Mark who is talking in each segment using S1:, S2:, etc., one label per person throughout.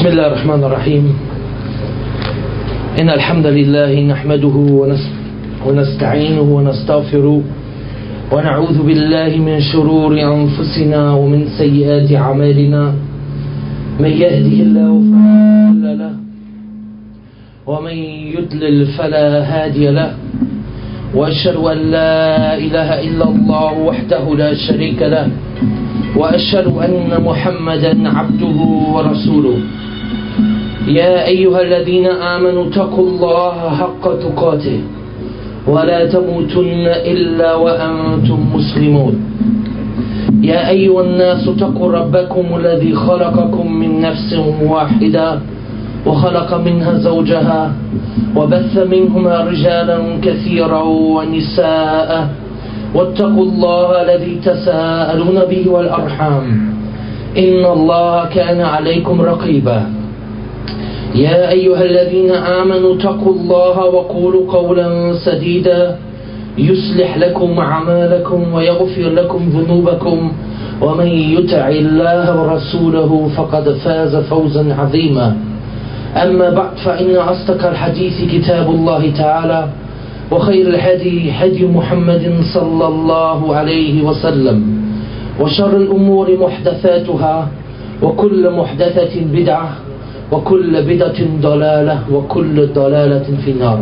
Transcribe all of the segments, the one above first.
S1: الله الرحمن الرحيم إن الحمد لله نحمده ونستعينه ونستغفره ونعوذ بالله من شرور أنفسنا ومن سيئات أعمالنا من يهده الله فلا مضل له ومن يضلل فلا هادي له وأشهد أن لا إله إلا الله وحده لا شريك له وأشهد أن محمدا عبده ورسوله يا أيها الذين آمنوا اتقوا الله حق تقاته ولا تموتن إلا وأنتم مسلمون يا أيها الناس اتقوا ربكم الذي خلقكم من نفس واحدة وخلق منها زوجها وبث منهما رجالا كثيرا ونساء واتقوا الله الذي تساءلون به والأرحام إن الله كان عليكم رقيبا يا أيها الذين آمنوا اتقوا الله وقولوا قولا سديدا يصلح لكم أعمالكم ويغفر لكم ذنوبكم ومن يطع الله ورسوله فقد فاز فوزا عظيما أما بعد فإن أصدق الحديث كتاب الله تعالى وخير الهدي هدي محمد صلى الله عليه وسلم وشر الأمور محدثاتها وكل محدثة بدعة وكل بدعة ضلالة وكل ضلالة في النار.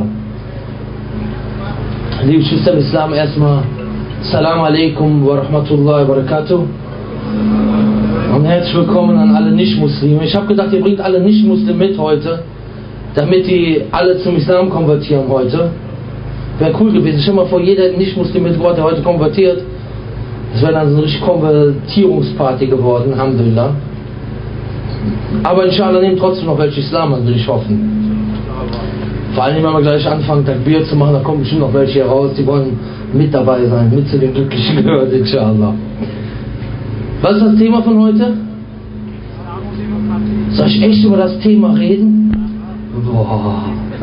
S1: Liebe Geschwister im Islam, erstmal Assalamu alaikum wa rahmatullahi wa barakatuh und herzlich willkommen an alle Nicht-Muslime. Ich habe gedacht, ihr bringt alle Nicht-Muslime mit heute, damit die alle zum Islam konvertieren heute. Wäre cool gewesen. Stell mal vor, jeder Nicht-Muslim mitgebracht, der heute konvertiert. Das wäre dann so eine richtige Konvertierungsparty geworden, Alhamdulillah. Aber inshallah nehmen trotzdem noch welche Islam an, will ich hoffen. Vor allem, wenn wir gleich anfangen, Takbir zu machen, da kommen bestimmt noch welche heraus, die wollen mit dabei sein, mit zu den Glücklichen gehört, inshallah. Was ist das Thema von heute? Soll ich echt über das Thema reden? Boah.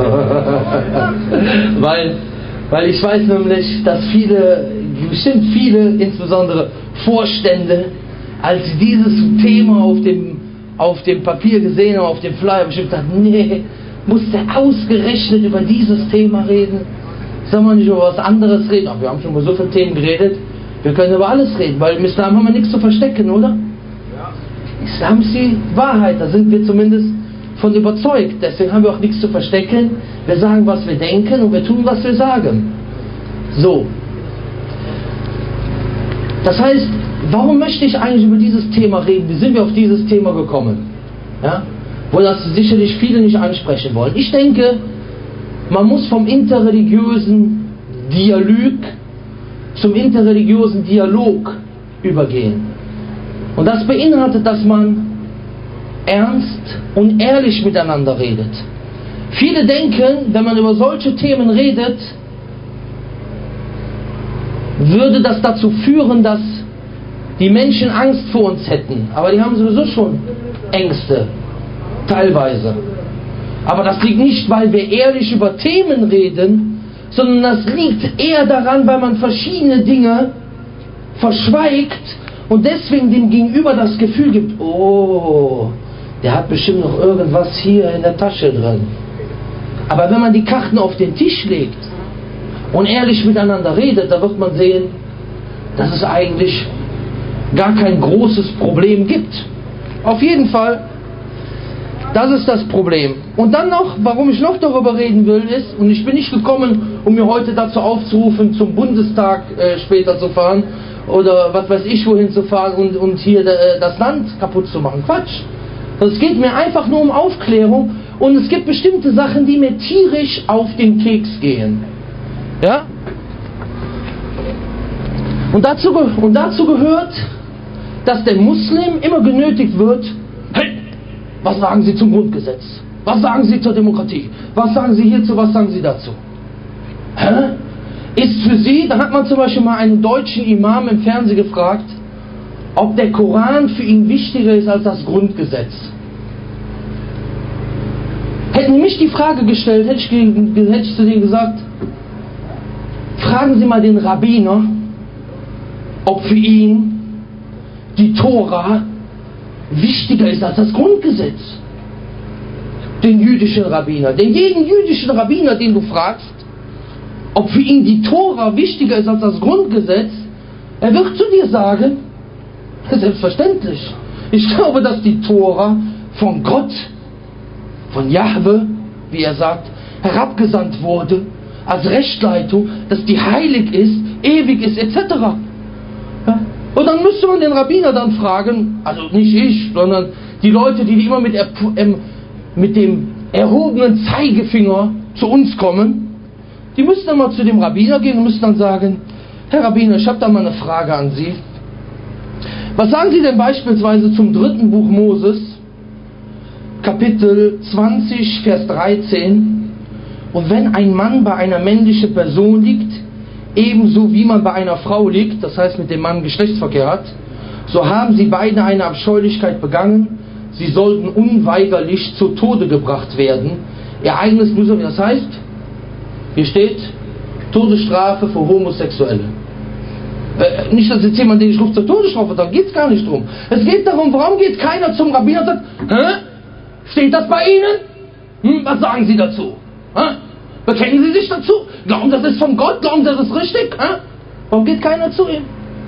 S1: Weil ich weiß nämlich, dass bestimmt viele, insbesondere Vorstände, als sie dieses Thema auf dem Papier gesehen haben, auf dem Flyer, bestimmt dachten, nee, muss der ausgerechnet über dieses Thema reden? Soll man nicht über was anderes reden? Ach, wir haben schon über so viele Themen geredet, wir können über alles reden, weil im Islam haben wir nichts zu verstecken, oder? Ja. Islam ist die Wahrheit, da sind wir zumindest von überzeugt, deswegen haben wir auch nichts zu verstecken. Wir sagen, was wir denken und wir tun, was wir sagen. So. Das heißt, warum möchte ich eigentlich über dieses Thema reden? Wie sind wir auf dieses Thema gekommen? Ja? Wo das sicherlich viele nicht ansprechen wollen. Ich denke, man muss vom interreligiösen Dialog zum interreligiösen Dialog übergehen. Und das beinhaltet, dass man ernst und ehrlich miteinander redet. Viele denken, wenn man über solche Themen redet, würde das dazu führen, dass die Menschen Angst vor uns hätten. Aber die haben sowieso schon Ängste, teilweise. Aber das liegt nicht, weil wir ehrlich über Themen reden, sondern das liegt eher daran, weil man verschiedene Dinge verschweigt und deswegen dem Gegenüber das Gefühl gibt, oh, der hat bestimmt noch irgendwas hier in der Tasche drin. Aber wenn man die Karten auf den Tisch legt und ehrlich miteinander redet, da wird man sehen, dass es eigentlich gar kein großes Problem gibt. Auf jeden Fall, das ist das Problem. Und dann noch, warum ich noch darüber reden will, ist, und ich bin nicht gekommen, um mir heute dazu aufzurufen, zum Bundestag später zu fahren oder was weiß ich wohin zu fahren und hier das Land kaputt zu machen. Quatsch. Es geht mir einfach nur um Aufklärung und es gibt bestimmte Sachen, die mir tierisch auf den Keks gehen. Ja? Und dazu gehört, dass der Muslim immer genötigt wird, hey, was sagen Sie zum Grundgesetz? Was sagen Sie zur Demokratie? Was sagen Sie hierzu? Was sagen Sie dazu? Hä? Ist für Sie, da hat man zum Beispiel mal einen deutschen Imam im Fernsehen gefragt, ob der Koran für ihn wichtiger ist als das Grundgesetz. Hätten die mich die Frage gestellt, hätte ich zu denen gesagt, fragen Sie mal den Rabbiner, ob für ihn die Tora wichtiger ist als das Grundgesetz. den jüdischen Rabbiner. Denn jeden jüdischen Rabbiner, den du fragst, ob für ihn die Tora wichtiger ist als das Grundgesetz, er wird zu dir sagen, selbstverständlich. Ich glaube, dass die Tora von Gott, von Jahwe, wie er sagt, herabgesandt wurde, als Rechtleitung, dass die heilig ist, ewig ist, etc. Ja? Und dann müsste man den Rabbiner dann fragen, also nicht ich, sondern die Leute, die immer mit dem erhobenen Zeigefinger zu uns kommen, die müssen dann mal zu dem Rabbiner gehen und müssen dann sagen, Herr Rabbiner, ich habe da mal eine Frage an Sie. Was sagen Sie denn beispielsweise zum 3. Buch Moses, Kapitel 20, Vers 13? Und wenn ein Mann bei einer männlichen Person liegt, ebenso wie man bei einer Frau liegt, das heißt mit dem Mann Geschlechtsverkehr hat, so haben sie beide eine Abscheulichkeit begangen, sie sollten unweigerlich zu Tode gebracht werden. Ereignis, das heißt, hier steht, Todesstrafe für Homosexuelle. Nicht, dass jetzt jemand den ich rufe zur Todesstrafe, da geht es gar nicht drum. Es geht darum, warum geht keiner zum Rabbiner und sagt, steht das bei Ihnen? Was sagen Sie dazu? Bekennen Sie sich dazu? Glauben, das ist von Gott? Glauben, das ist richtig? Warum geht keiner zu ihm?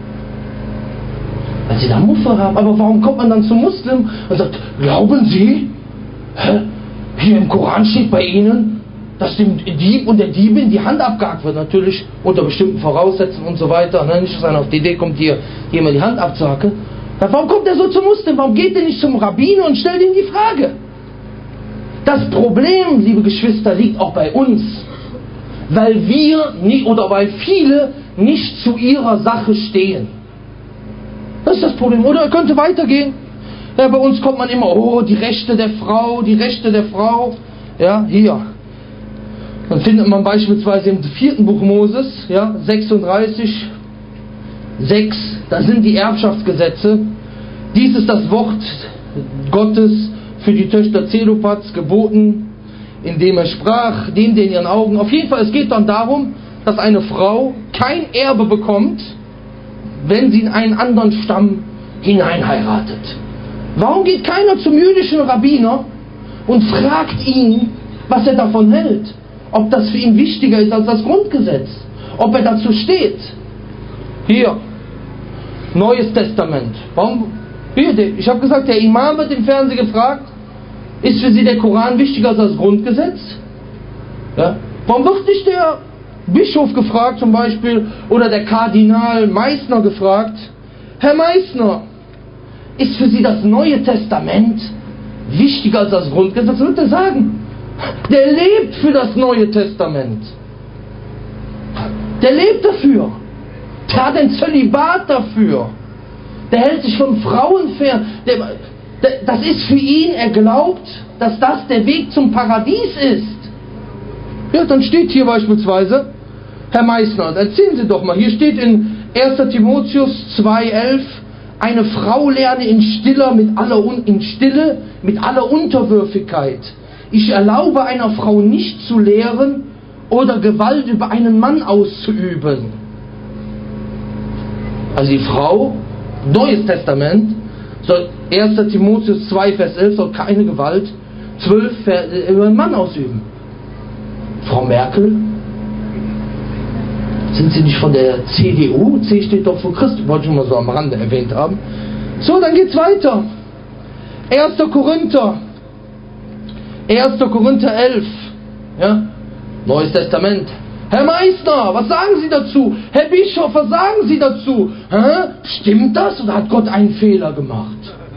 S1: Weil sie da Muffe haben. Aber warum kommt man dann zum Muslim und sagt, glauben Sie? Hier im Koran steht bei Ihnen, dass dem Dieb und der Diebin die Hand abgehakt wird. Natürlich unter bestimmten Voraussetzungen und so weiter. Nicht, dass einer auf die Idee kommt, hier mal die Hand abzuhacken. Warum kommt er so zum Muslim? Warum geht er nicht zum Rabbiner und stellt ihm die Frage? Das Problem, liebe Geschwister, liegt auch bei uns. Weil wir oder weil viele nicht zu ihrer Sache stehen. Das ist das Problem. Oder er könnte weitergehen. Ja, bei uns kommt man immer, die Rechte der Frau, die Rechte der Frau. Ja, hier. Dann findet man beispielsweise im 4. Buch Moses, 36, 6, da sind die Erbschaftsgesetze. Dies ist das Wort Gottes für die Töchter Zelophads geboten, indem er sprach, dem in ihren Augen. Auf jeden Fall, es geht dann darum, dass eine Frau kein Erbe bekommt, wenn sie in einen anderen Stamm hineinheiratet. Warum geht keiner zum jüdischen Rabbiner und fragt ihn, was er davon hält? Ob das für ihn wichtiger ist als das Grundgesetz? Ob er dazu steht? Hier, Neues Testament. Warum? Hier, ich habe gesagt, der Imam wird im Fernsehen gefragt, ist für Sie der Koran wichtiger als das Grundgesetz? Ja? Warum wird nicht der Bischof gefragt zum Beispiel oder der Kardinal Meissner gefragt, Herr Meissner, ist für Sie das Neue Testament wichtiger als das Grundgesetz? Was wird er sagen? Der lebt für das Neue Testament. Der lebt dafür. Der hat ein Zölibat dafür. Der hält sich von Frauen fern. Das ist für ihn, er glaubt, dass das der Weg zum Paradies ist. Ja, dann steht hier beispielsweise, Herr Meissner, erzählen Sie doch mal, hier steht in 1. Timotheus 2,11, eine Frau lerne in Stille mit aller Unterwürfigkeit. Ich erlaube einer Frau nicht zu lehren oder Gewalt über einen Mann auszuüben. Also die Frau, Neues Testament, soll 1. Timotheus 2, Vers 11, soll keine Gewalt 12 über einen Mann ausüben. Frau Merkel, sind Sie nicht von der CDU? C steht doch für Christus, wollte ich mal so am Rande erwähnt haben. So, dann geht's weiter. 1. Korinther 11, Neues Testament. Herr Meissner, was sagen Sie dazu? Herr Bischof, was sagen Sie dazu? Stimmt das oder hat Gott einen Fehler gemacht?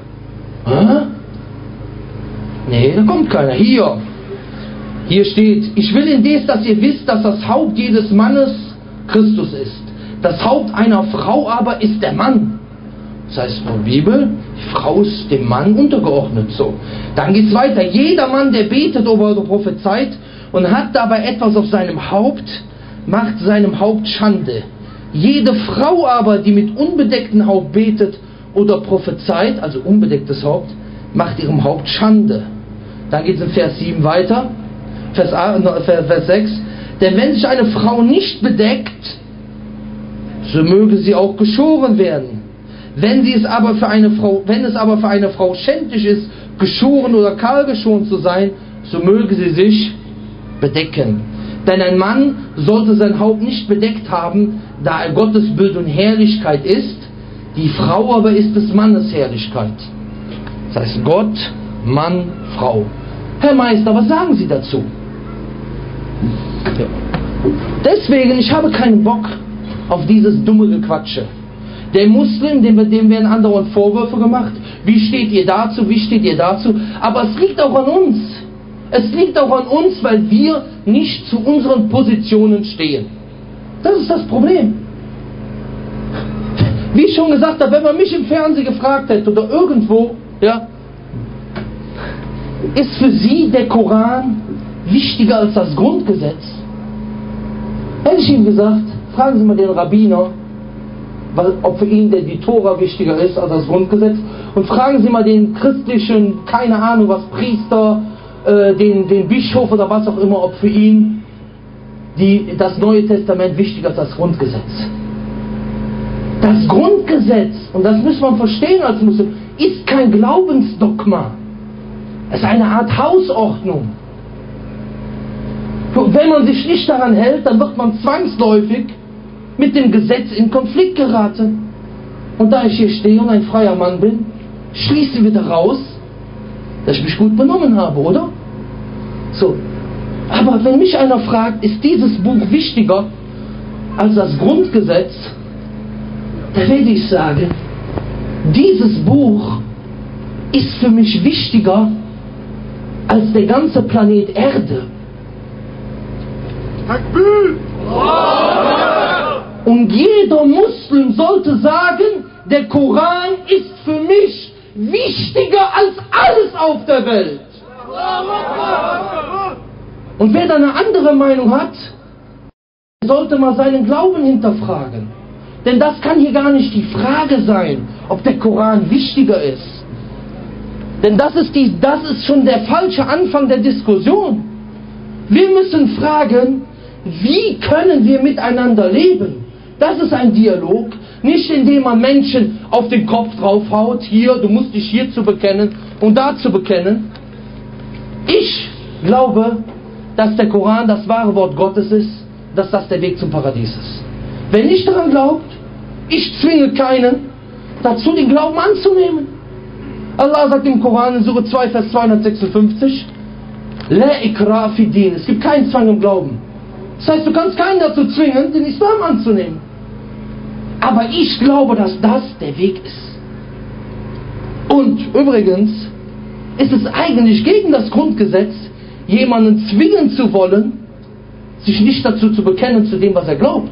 S1: Nee, da kommt keiner. Hier steht, ich will indes, dass ihr wisst, dass das Haupt jedes Mannes Christus ist. Das Haupt einer Frau aber ist der Mann. Das heißt in der Bibel, die Frau ist dem Mann untergeordnet. So. Dann geht es weiter. Jeder Mann, der betet oder prophezeit und hat dabei etwas auf seinem Haupt, macht seinem Haupt Schande. Jede Frau aber, die mit unbedecktem Haupt betet oder prophezeit, also unbedecktes Haupt, macht ihrem Haupt Schande. Dann geht es in Vers 7 weiter, Vers 6. Denn wenn sich eine Frau nicht bedeckt, so möge sie auch geschoren werden. Wenn es aber für eine Frau schändlich ist, geschoren oder kahlgeschoren zu sein, so möge sie sich bedecken. Denn ein Mann sollte sein Haupt nicht bedeckt haben, da er Gottes Bild und Herrlichkeit ist. Die Frau aber ist des Mannes Herrlichkeit. Das heißt Gott, Mann, Frau. Herr Meister, was sagen Sie dazu? Ja. Deswegen, ich habe keinen Bock auf dieses dumme Gequatsche. Der Muslim, dem werden andauernd Vorwürfe gemacht. Wie steht ihr dazu? Wie steht ihr dazu? Aber es liegt auch an uns. Es liegt auch an uns, weil wir nicht zu unseren Positionen stehen. Das ist das Problem. Wie ich schon gesagt habe, wenn man mich im Fernsehen gefragt hätte oder irgendwo, ja, ist für Sie der Koran wichtiger als das Grundgesetz? Hätte ich ihm gesagt, fragen Sie mal den Rabbiner, ob für ihn die Tora wichtiger ist als das Grundgesetz, und fragen Sie mal den christlichen, keine Ahnung was, Priester, den Bischof oder was auch immer, ob für ihn das Neue Testament wichtiger ist als das Grundgesetz. Das Grundgesetz, und das muss man verstehen als Muslim, ist kein Glaubensdogma. Es ist eine Art Hausordnung. Wenn man sich nicht daran hält, dann wird man zwangsläufig mit dem Gesetz in Konflikt geraten. Und da ich hier stehe und ein freier Mann bin, schließen wir daraus, dass ich mich gut benommen habe, oder? So. Aber wenn mich einer fragt, ist dieses Buch wichtiger als das Grundgesetz, dann werde ich sagen, dieses Buch ist für mich wichtiger als der ganze Planet Erde. Und jeder Muslim sollte sagen, der Koran ist für mich wichtiger als alles auf der Welt. Und wer da eine andere Meinung hat, sollte mal seinen Glauben hinterfragen. Denn das kann hier gar nicht die Frage sein, ob der Koran wichtiger ist. Denn das ist schon der falsche Anfang der Diskussion. Wir müssen fragen, wie können wir miteinander leben? Das ist ein Dialog, nicht indem man Menschen auf den Kopf draufhaut, hier, du musst dich hierzu bekennen und dazu bekennen. Ich glaube, dass der Koran das wahre Wort Gottes ist, dass das der Weg zum Paradies ist. Wer nicht daran glaubt, ich zwinge keinen dazu, den Glauben anzunehmen. Allah sagt im Koran in Surah 2, Vers 256, La ikra fi din. Es gibt keinen Zwang im Glauben. Das heißt, du kannst keinen dazu zwingen, den Islam anzunehmen. Aber ich glaube, dass das der Weg ist. Und übrigens ist es eigentlich gegen das Grundgesetz, jemanden zwingen zu wollen, sich nicht dazu zu bekennen, zu dem, was er glaubt.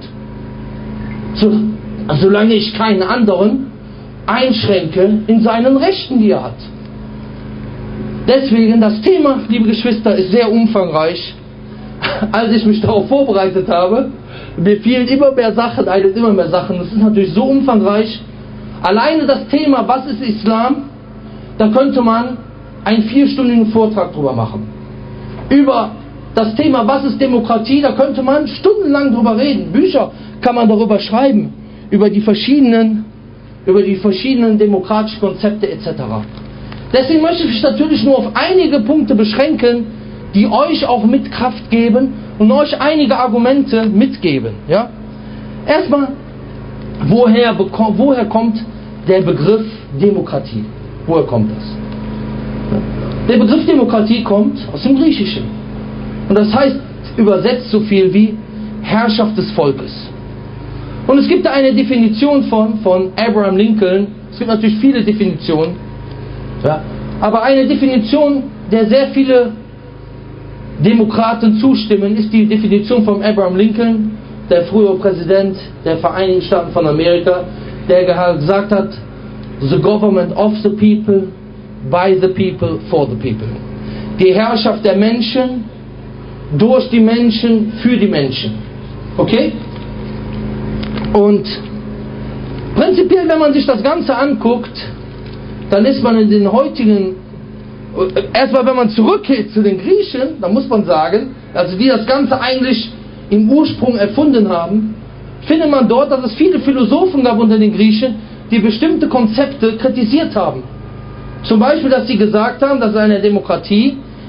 S1: Solange ich keinen anderen einschränke in seinen Rechten, die er hat. Deswegen, das Thema, liebe Geschwister, ist sehr umfangreich. Als ich mich darauf vorbereitet habe, mir fielen immer mehr Sachen ein und immer mehr Sachen. Das ist natürlich so umfangreich. Alleine das Thema, was ist Islam, da könnte man einen 4-stündigen Vortrag drüber machen. Über das Thema, was ist Demokratie, da könnte man stundenlang drüber reden. Bücher kann man darüber schreiben, über die verschiedenen demokratischen Konzepte etc. Deswegen möchte ich mich natürlich nur auf einige Punkte beschränken, die euch auch mit Kraft geben und euch einige Argumente mitgeben. Ja? Erstmal, woher kommt der Begriff Demokratie? Woher kommt das? Der Begriff Demokratie kommt aus dem Griechischen. Und das heißt übersetzt so viel wie Herrschaft des Volkes. Und es gibt da eine Definition von Abraham Lincoln. Es gibt natürlich viele Definitionen. Ja? Aber eine Definition, der sehr viele Demokraten zustimmen, ist die Definition von Abraham Lincoln, der frühere Präsident der Vereinigten Staaten von Amerika, der gesagt hat, the government of the people, by the people, for the people. Die Herrschaft der Menschen, durch die Menschen, für die Menschen. Okay? Und prinzipiell, wenn man sich das Ganze anguckt, dann ist man in den heutigen, erstmal wenn man zurückgeht zu den Griechen, dann muss man sagen, also die das Ganze eigentlich im Ursprung erfunden haben, findet man dort, dass es viele Philosophen gab unter den Griechen, die bestimmte Konzepte kritisiert haben. Zum Beispiel, dass sie gesagt haben, dass eine Demokratie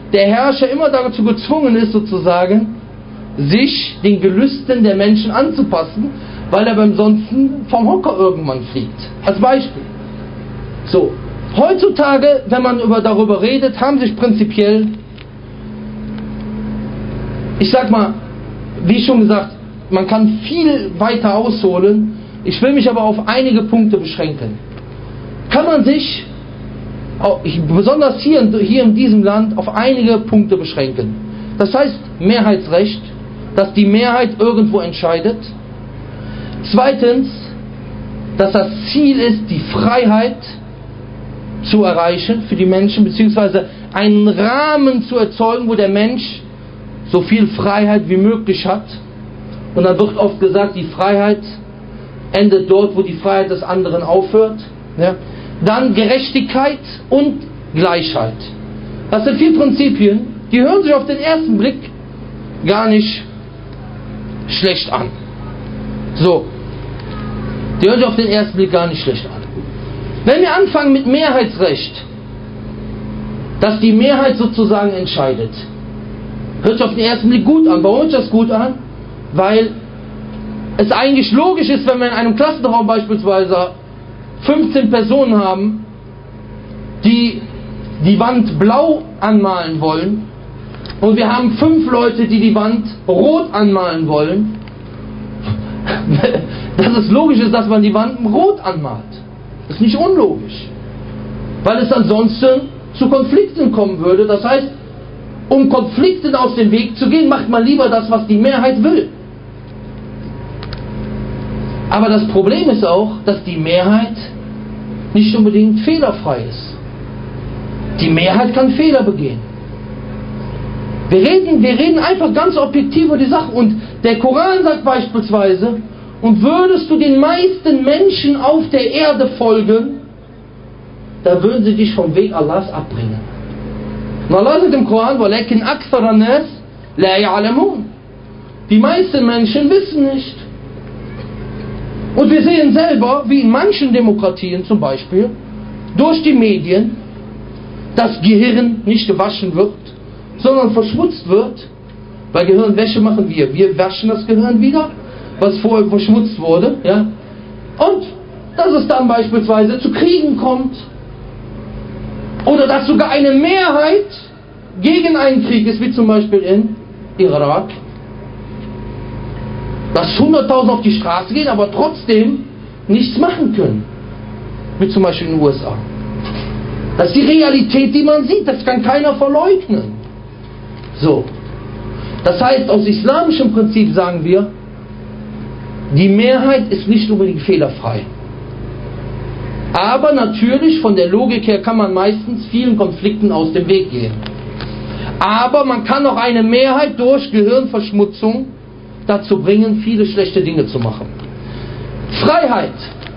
S1: der Herrscher immer dazu gezwungen ist, sozusagen, sich den Gelüsten der Menschen anzupassen, weil er beim Sonsten vom Hocker irgendwann fliegt. Als Beispiel. So, heutzutage, wenn man darüber redet, haben sich prinzipiell, ich sag mal, wie schon gesagt, man kann viel weiter ausholen. Ich will mich aber auf einige Punkte beschränken. Kann man sich, besonders hier in diesem Land, auf einige Punkte beschränken. Das heißt Mehrheitsrecht, dass die Mehrheit irgendwo entscheidet. Zweitens, dass das Ziel ist, die Freiheit zu erreichen für die Menschen, beziehungsweise einen Rahmen zu erzeugen, wo der Mensch so viel Freiheit wie möglich hat. Und dann wird oft gesagt, die Freiheit endet dort, wo die Freiheit des anderen aufhört. Ja. Dann Gerechtigkeit und Gleichheit. Das sind 4 Prinzipien, die hören sich auf den ersten Blick gar nicht schlecht an. So. Die hören sich auf den ersten Blick gar nicht schlecht an. Wenn wir anfangen mit Mehrheitsrecht, dass die Mehrheit sozusagen entscheidet, hört sich auf den ersten Blick gut an. Warum hört sich das gut an? Weil es eigentlich logisch ist, wenn wir in einem Klassenraum beispielsweise 15 Personen haben, die die Wand blau anmalen wollen, und wir haben 5 Leute, die die Wand rot anmalen wollen, dass es logisch ist, dass man die Wand rot anmalt. Das ist nicht unlogisch. Weil es ansonsten zu Konflikten kommen würde. Das heißt, um Konflikten aus dem Weg zu gehen, macht man lieber das, was die Mehrheit will. Aber das Problem ist auch, dass die Mehrheit nicht unbedingt fehlerfrei ist. Die Mehrheit kann Fehler begehen. Wir reden einfach ganz objektiv über die Sache. Und der Koran sagt beispielsweise, und würdest du den meisten Menschen auf der Erde folgen, da würden sie dich vom Weg Allahs abbringen. Und Allah sagt im Koran, وَلَكِنْ أَكْثَرَ النَّاسِ لَا يَعْلَمُونَ. Die meisten Menschen wissen nicht. Und wir sehen selber, wie in manchen Demokratien zum Beispiel, durch die Medien, das Gehirn nicht gewaschen wird, sondern verschmutzt wird. Weil Gehirnwäsche machen wir. Wir waschen das Gehirn wieder, was vorher verschmutzt wurde. Ja? Und dass es dann beispielsweise zu Kriegen kommt. Oder dass sogar eine Mehrheit gegen einen Krieg ist, wie zum Beispiel in Irak. Dass 100.000 auf die Straße gehen, aber trotzdem nichts machen können. Wie zum Beispiel in den USA. Das ist die Realität, die man sieht. Das kann keiner verleugnen. So. Das heißt, aus islamischem Prinzip sagen wir, die Mehrheit ist nicht unbedingt fehlerfrei. Aber natürlich, von der Logik her, kann man meistens vielen Konflikten aus dem Weg gehen. Aber man kann auch eine Mehrheit durch Gehirnverschmutzung dazu bringen, viele schlechte Dinge zu machen. Freiheit.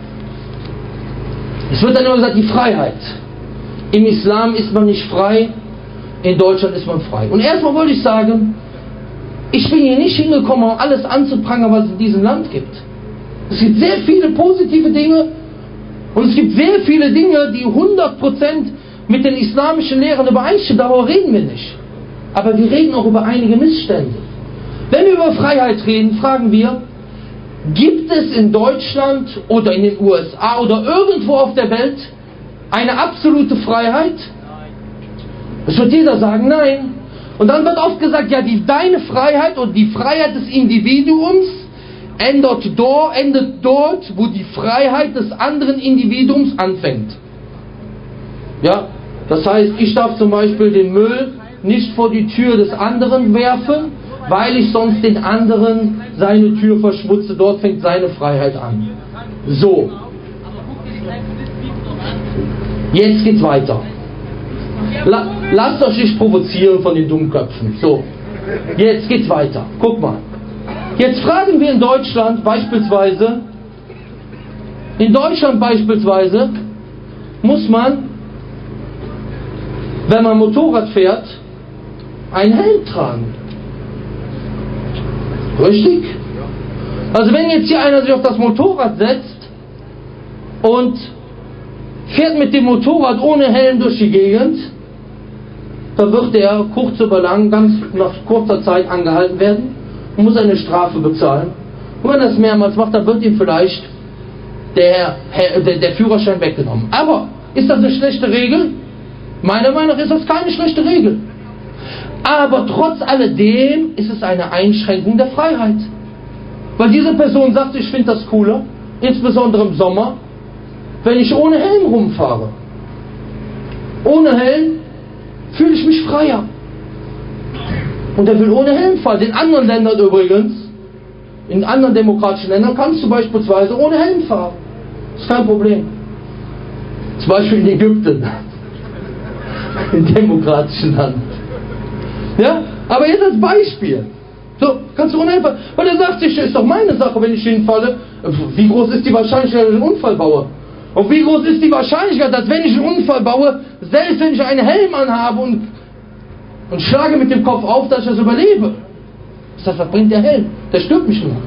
S1: Es wird dann immer gesagt, die Freiheit. Im Islam ist man nicht frei, in Deutschland ist man frei. Und erstmal wollte ich sagen, ich bin hier nicht hingekommen, um alles anzuprangern, was es in diesem Land gibt. Es gibt sehr viele positive Dinge und es gibt sehr viele Dinge, die 100% mit den islamischen Lehren übereinstimmen. Darüber reden wir nicht. Aber wir reden auch über einige Missstände. Wenn wir über Freiheit reden, fragen wir, gibt es in Deutschland oder in den USA oder irgendwo auf der Welt eine absolute Freiheit? Es wird jeder sagen, nein. Und dann wird oft gesagt, ja, deine Freiheit und die Freiheit des Individuums endet dort, wo die Freiheit des anderen Individuums anfängt. Ja, das heißt, ich darf zum Beispiel den Müll nicht vor die Tür des anderen werfen, weil ich sonst den anderen seine Tür verschmutze. Dort fängt seine Freiheit an. So. Jetzt geht's weiter. Lasst euch nicht provozieren von den Dummköpfen. So. Jetzt geht's weiter. Guck mal. Jetzt fragen wir in Deutschland beispielsweise, muss man, wenn man Motorrad fährt, einen Helm tragen. Richtig? Also wenn jetzt hier einer sich auf das Motorrad setzt und fährt mit dem Motorrad ohne Helm durch die Gegend, dann wird der kurz über lang, ganz nach kurzer Zeit angehalten werden und muss eine Strafe bezahlen. Und wenn er das mehrmals macht, dann wird ihm vielleicht der Führerschein weggenommen. Aber ist das eine schlechte Regel? Meiner Meinung nach ist das keine schlechte Regel. Aber trotz alledem ist es eine Einschränkung der Freiheit. Weil diese Person sagt, ich finde das cooler, insbesondere im Sommer, wenn ich ohne Helm rumfahre. Ohne Helm fühle ich mich freier. Und er will ohne Helm fahren. In anderen Ländern übrigens, in anderen demokratischen Ländern kannst du beispielsweise ohne Helm fahren. Das ist kein Problem. Zum Beispiel in Ägypten. Im demokratischen Land. Ja? Aber jetzt als Beispiel. So, kannst du ohne Helm fahren. Weil er sagt sich, ist doch meine Sache, wenn ich hinfalle. Wie groß ist die Wahrscheinlichkeit, dass ich einen Unfall baue? Und wie groß ist die Wahrscheinlichkeit, dass wenn ich einen Unfall baue, selbst wenn ich einen Helm anhabe und schlage mit dem Kopf auf, dass ich das überlebe? Das bringt der Helm. Der stört mich nur.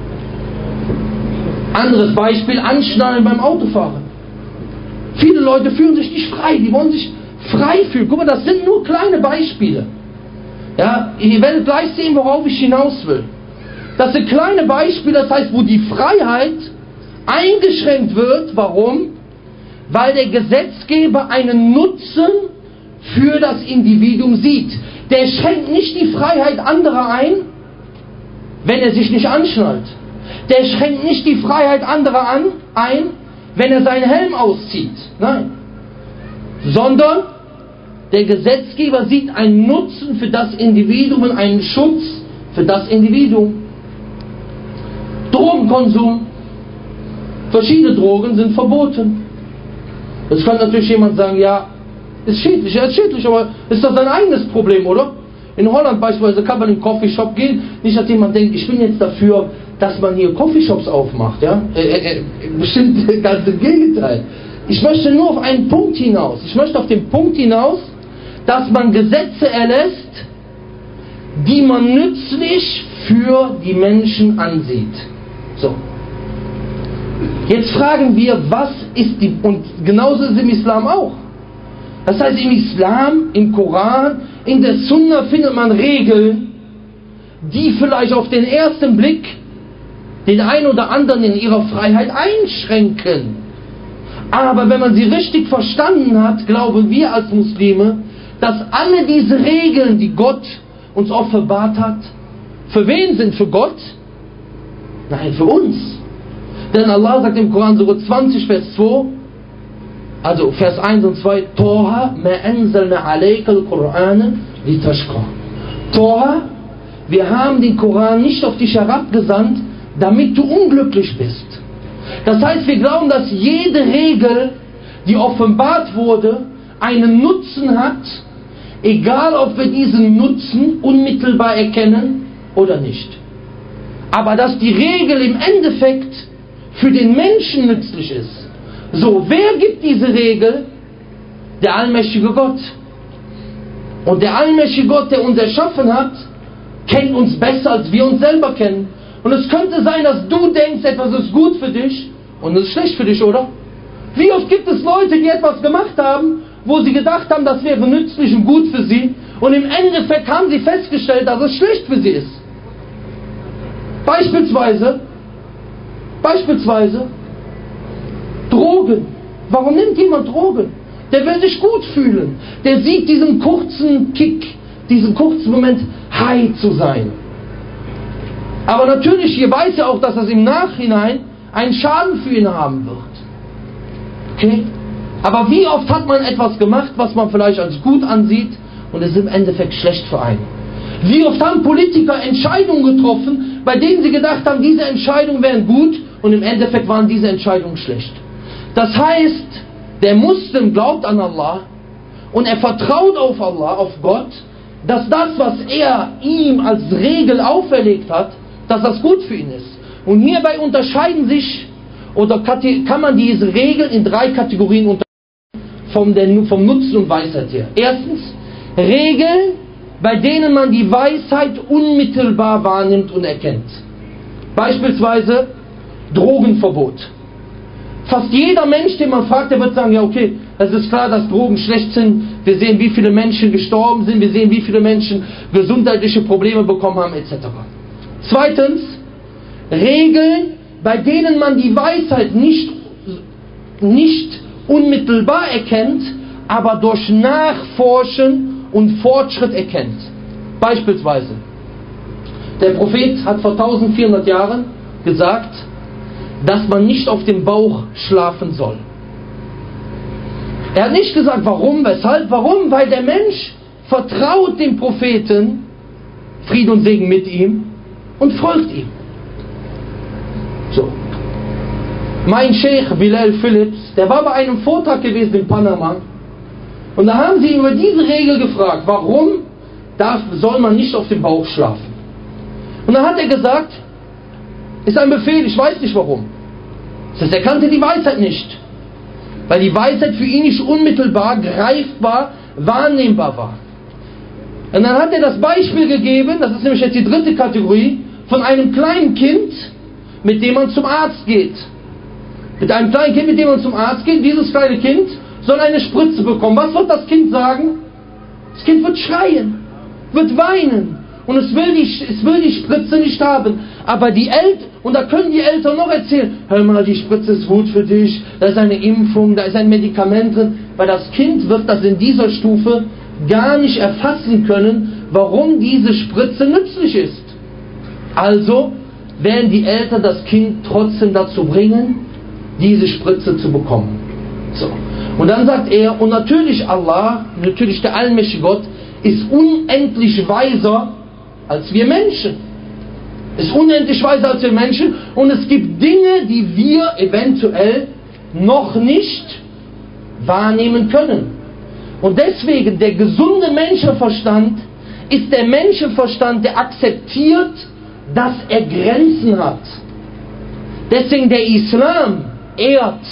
S1: Anderes Beispiel, Anschnallen beim Autofahren. Viele Leute fühlen sich nicht frei, die wollen sich frei fühlen. Guck mal, das sind nur kleine Beispiele. Ja, ihr werdet gleich sehen, worauf ich hinaus will. Das sind kleine Beispiele, das heißt, wo die Freiheit eingeschränkt wird. Warum? Weil der Gesetzgeber einen Nutzen für das Individuum sieht. Der schränkt nicht die Freiheit anderer ein, wenn er sich nicht anschnallt. Der schränkt nicht die Freiheit anderer ein, wenn er seinen Helm auszieht. Nein. Sondern der Gesetzgeber sieht einen Nutzen für das Individuum und einen Schutz für das Individuum. Drogenkonsum. Verschiedene Drogen sind verboten. Jetzt kann natürlich jemand sagen, ja, ist schädlich. Ja, ist schädlich, aber ist doch sein eigenes Problem, oder? In Holland beispielsweise kann man in den Coffeeshop gehen. Nicht, dass jemand denkt, ich bin jetzt dafür, dass man hier Coffeeshops aufmacht. Ja? Bestimmt ganz im Gegenteil. Ich möchte nur auf einen Punkt hinaus. Ich möchte auf den Punkt hinaus, dass man Gesetze erlässt, die man nützlich für die Menschen ansieht. So. Jetzt fragen wir, was ist die... Und genauso ist es im Islam auch. Das heißt, im Islam, im Koran, in der Sunna findet man Regeln, die vielleicht auf den ersten Blick den einen oder anderen in ihrer Freiheit einschränken. Aber wenn man sie richtig verstanden hat, glauben wir als Muslime, dass alle diese Regeln, die Gott uns offenbart hat, für wen sind? Für Gott? Nein, für uns. Denn Allah sagt im Koran, Surah 20, Vers 2, also Vers 1 und 2, Toha, ma anzalna alayka al-Qur'ana litashqa. Toha, wir haben den Koran nicht auf dich herabgesandt, damit du unglücklich bist. Das heißt, wir glauben, dass jede Regel, die offenbart wurde, einen Nutzen hat, egal ob wir diesen Nutzen unmittelbar erkennen oder nicht. Aber dass die Regel im Endeffekt für den Menschen nützlich ist. So, wer gibt diese Regel? Der allmächtige Gott. Und der allmächtige Gott, der uns erschaffen hat, kennt uns besser, als wir uns selber kennen. Und es könnte sein, dass du denkst, etwas ist gut für dich und es ist schlecht für dich, oder? Wie oft gibt es Leute, die etwas gemacht haben, wo sie gedacht haben, das wäre nützlich und gut für sie, und im Endeffekt haben sie festgestellt, dass es schlecht für sie ist. Beispielsweise Drogen. Warum nimmt jemand Drogen? Der will sich gut fühlen. Der sieht diesen kurzen Kick, diesen kurzen Moment, high zu sein. Aber natürlich, hier weiß er auch, dass das im Nachhinein einen Schaden für ihn haben wird. Okay? Aber wie oft hat man etwas gemacht, was man vielleicht als gut ansieht, und es ist im Endeffekt schlecht für einen? Wie oft haben Politiker Entscheidungen getroffen, bei denen sie gedacht haben, diese Entscheidungen wären gut, und im Endeffekt waren diese Entscheidungen schlecht. Das heißt, der Muslim glaubt an Allah und er vertraut auf Allah, auf Gott, dass das, was er ihm als Regel auferlegt hat, dass das gut für ihn ist. Und hierbei unterscheiden sich, oder kann man diese Regeln in 3 Kategorien unterscheiden, vom Nutzen und Weisheit her. Erstens, Regeln, bei denen man die Weisheit unmittelbar wahrnimmt und erkennt. Beispielsweise Drogenverbot. Fast jeder Mensch, den man fragt, der wird sagen, ja okay, Es ist klar, dass Drogen schlecht sind. Wir sehen, wie viele Menschen gestorben sind. Wir sehen, wie viele Menschen gesundheitliche Probleme bekommen haben, etc. Zweitens, Regeln, bei denen man die Weisheit nicht unmittelbar erkennt, aber durch Nachforschen und Fortschritt erkennt. Beispielsweise, der Prophet hat vor 1400 Jahren gesagt, dass man nicht auf dem Bauch schlafen soll. Er hat nicht gesagt, warum, weshalb, warum? Weil der Mensch vertraut dem Propheten, Friede und Segen mit ihm, und folgt ihm. So. Mein Sheikh Bilal Phillips, der war bei einem Vortrag gewesen in Panama, und da haben sie ihn über diese Regel gefragt, warum soll man nicht auf dem Bauch schlafen? Und dann hat er gesagt, ist ein Befehl, ich weiß nicht warum. Das heißt, er kannte die Weisheit nicht, weil die Weisheit für ihn nicht unmittelbar, greifbar, wahrnehmbar war. Und dann hat er das Beispiel gegeben, das ist nämlich jetzt die dritte Kategorie, von einem kleinen Kind, mit dem man zum Arzt geht. Mit einem kleinen Kind, mit dem man zum Arzt geht, dieses kleine Kind soll eine Spritze bekommen. Was wird das Kind sagen? Das Kind wird schreien, wird weinen. Und es will die Spritze nicht haben. Aber die Eltern, und da können die Eltern noch erzählen, hör mal, die Spritze ist gut für dich, da ist eine Impfung, da ist ein Medikament drin. Weil das Kind wird das in dieser Stufe gar nicht erfassen können, warum diese Spritze nützlich ist. Also werden die Eltern das Kind trotzdem dazu bringen, diese Spritze zu bekommen. So. Und dann sagt er, und natürlich Allah, natürlich der allmächtige Gott, ist unendlich weiser als wir Menschen. Ist unendlich weiser als wir Menschen, und es gibt Dinge, die wir eventuell noch nicht wahrnehmen können. Und deswegen, der gesunde Menschenverstand ist der Menschenverstand, der akzeptiert, dass er Grenzen hat. Deswegen der Islam ehrt,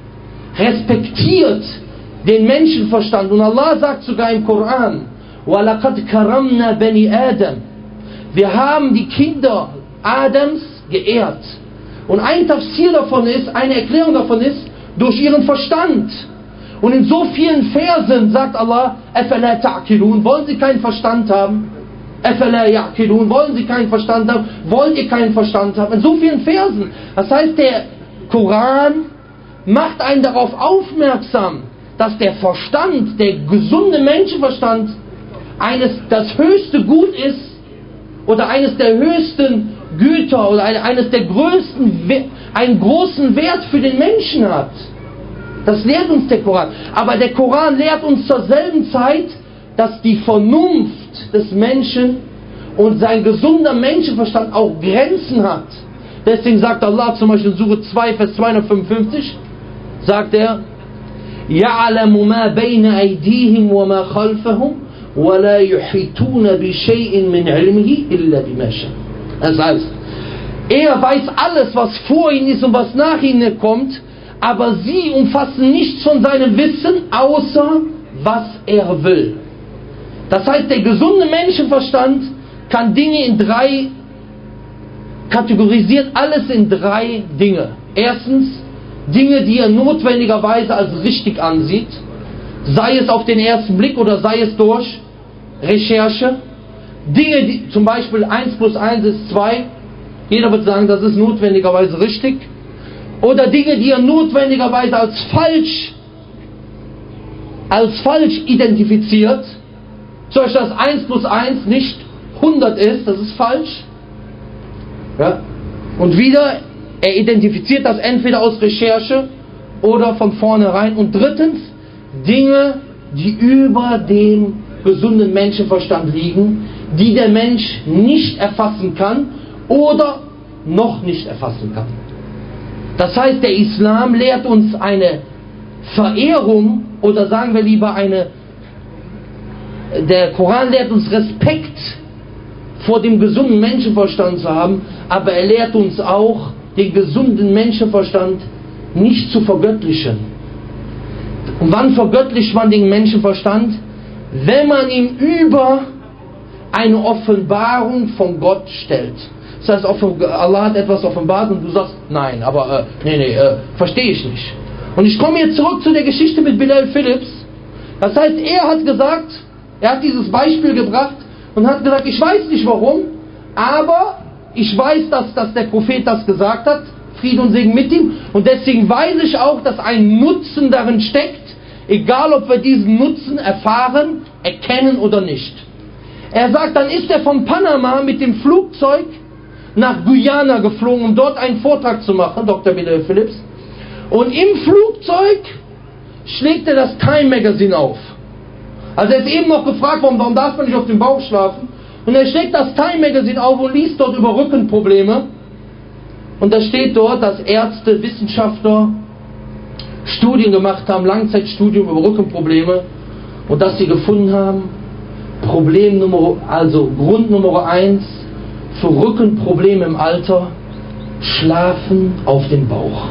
S1: respektiert den Menschenverstand. Und Allah sagt sogar im Koran, وَلَقَدْ كَرَمْنَا بَنِي آدَمَ. Wir haben die Kinder Adams geehrt. Und ein Tafsir davon ist, eine Erklärung davon ist, durch ihren Verstand. Und in so vielen Versen sagt Allah, أَفَلَا تَعْقِلُونَ. Wollen sie keinen Verstand haben? أَفَلَا يَعْقِلُونَ. Wollen sie keinen Verstand haben? Wollt ihr keinen Verstand haben? In so vielen Versen. Das heißt, der Koran macht einen darauf aufmerksam, dass der Verstand, der gesunde Menschenverstand, das höchste Gut ist, oder eines der höchsten Güter, oder eines der größten, einen großen Wert für den Menschen hat. Das lehrt uns der Koran. Aber der Koran lehrt uns zur selben Zeit, dass die Vernunft des Menschen und sein gesunder Menschenverstand auch Grenzen hat. Deswegen sagt Allah zum Beispiel in Sure 2, Vers 255, sagt er, يَعْلَمُ مَا بَيْنَ أَيْدِيهِمْ وَمَا خَلْفَهُمْ وَلَا يُحِيطُونَ بِشَيْءٍ مِنْ عِلْمِهِ إِلَّا بِمَا شَاءَ. Das heißt, er weiß alles, was vor ihnen ist und was nach ihnen kommt, aber sie umfassen nichts von seinem Wissen, außer was er will. Das heißt, der gesunde Menschenverstand kann Dinge kategorisiert alles in drei Dinge. Erstens, Dinge, die er notwendigerweise als richtig ansieht, sei es auf den ersten Blick oder sei es durch Recherche. Dinge, die zum Beispiel 1 plus 1 ist 2, jeder wird sagen, das ist notwendigerweise richtig. Oder Dinge, die er notwendigerweise als falsch identifiziert, zum Beispiel, dass 1 plus 1 nicht 100 ist, das ist falsch. Ja? Und wieder, er identifiziert das entweder aus Recherche oder von vornherein. Und drittens, Dinge, die über dem gesunden Menschenverstand liegen, die der Mensch nicht erfassen kann oder noch nicht erfassen kann. Das heißt, der Islam lehrt uns eine Verehrung, oder sagen wir lieber der Koran lehrt uns Respekt vor dem gesunden Menschenverstand zu haben, aber er lehrt uns auch, den gesunden Menschenverstand nicht zu vergöttlichen. Und wann vergöttlicht man den Menschenverstand? Wenn man ihn über eine Offenbarung von Gott stellt. Das heißt, Allah hat etwas offenbart und du sagst, nein, aber verstehe ich nicht. Und ich komme jetzt zurück zu der Geschichte mit Bilal Phillips. Das heißt, er hat gesagt, er hat dieses Beispiel gebracht und hat gesagt, ich weiß nicht warum, aber ich weiß, dass der Prophet das gesagt hat, Friede und Segen mit ihm, und deswegen weiß ich auch, dass ein Nutzen darin steckt, egal ob wir diesen Nutzen erfahren, erkennen oder nicht. Er sagt, dann ist er von Panama mit dem Flugzeug nach Guyana geflogen, um dort einen Vortrag zu machen, Dr. Bilal Phillips. Und im Flugzeug schlägt er das Time Magazine auf. Also er ist eben noch gefragt worden, warum darf man nicht auf dem Bauch schlafen? Und er schlägt das Time Magazine auf und liest dort über Rückenprobleme. Und da steht dort, dass Ärzte, Wissenschaftler Studien gemacht haben, Langzeitstudien über Rückenprobleme, und dass sie gefunden haben, Grund Nummer 1 für Rückenprobleme im Alter, Schlafen auf dem Bauch.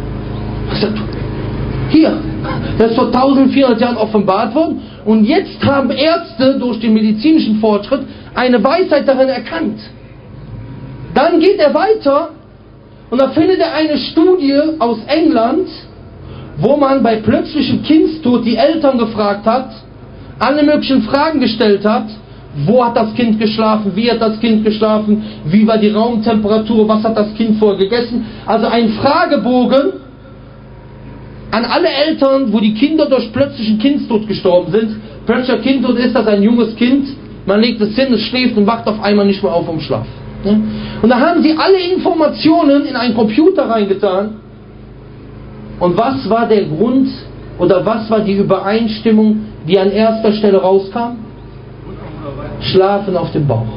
S1: Hier, das ist vor 1400 Jahren offenbart worden, und jetzt haben Ärzte durch den medizinischen Fortschritt eine Weisheit darin erkannt. Dann geht er weiter und da findet er eine Studie aus England, wo man bei plötzlichem Kindstod die Eltern gefragt hat, alle möglichen Fragen gestellt hat. Wo hat das Kind geschlafen? Wie hat das Kind geschlafen? Wie war die Raumtemperatur? Was hat das Kind vorher gegessen? Also ein Fragebogen an alle Eltern, wo die Kinder durch plötzlichen Kindstod gestorben sind. Plötzlicher Kindstod ist das ein junges Kind, man legt es hin, es schläft und wacht auf einmal nicht mehr auf vom Schlaf. Und da haben sie alle Informationen in einen Computer reingetan. Und was war der Grund oder was war die Übereinstimmung, die an erster Stelle rauskam? Schlafen auf dem Bauch.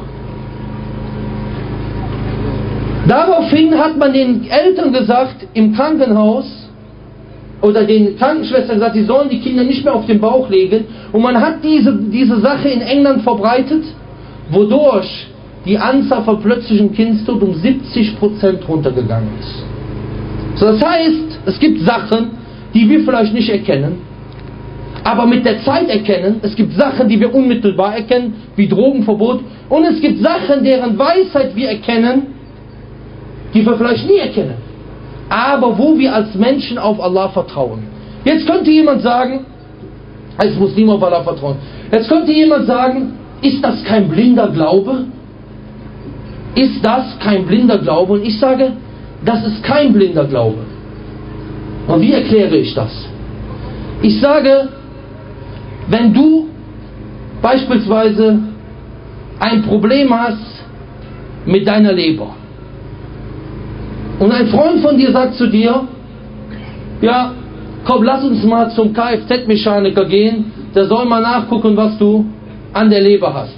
S1: Daraufhin hat man den Eltern gesagt, im Krankenhaus, oder den Krankenschwestern gesagt, sie sollen die Kinder nicht mehr auf den Bauch legen. Und man hat diese Sache in England verbreitet, wodurch die Anzahl von plötzlichem Kindstod um 70% runtergegangen ist. So, das heißt, es gibt Sachen, die wir vielleicht nicht erkennen, aber mit der Zeit erkennen. Es gibt Sachen, die wir unmittelbar erkennen, wie Drogenverbot. Und es gibt Sachen, deren Weisheit wir erkennen, die wir vielleicht nie erkennen. Aber wo wir als Menschen auf Allah vertrauen. Jetzt könnte jemand sagen, als Muslim auf Allah vertrauen, jetzt könnte jemand sagen, ist das kein blinder Glaube? Ist das kein blinder Glaube? Und ich sage, das ist kein blinder Glaube. Und wie erkläre ich das? Ich sage, wenn du beispielsweise ein Problem hast mit deiner Leber und ein Freund von dir sagt zu dir, ja, komm, lass uns mal zum Kfz-Mechaniker gehen, der soll mal nachgucken, was du an der Leber hast.